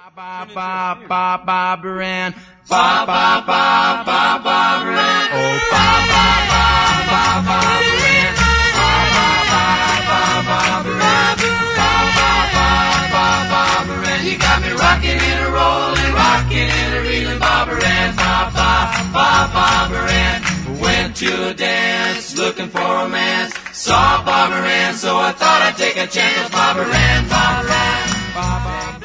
Ba ba ba Barbara Ann, ba ba ba ba Barbara Ann, oh ba ba ba ba Barbara Ann, ba ba ba ba Barbara Ann, ba ba ba ba Barbara Ann. You got me rocking and a rolling, rocking and a reeling, Barbara Ann, ba ba ba Barbara Ann. Went to a dance looking for romance, saw Barbara Ann, so I thought I'd take a chance with Barbara Ann, Barbara Ann, ba ba.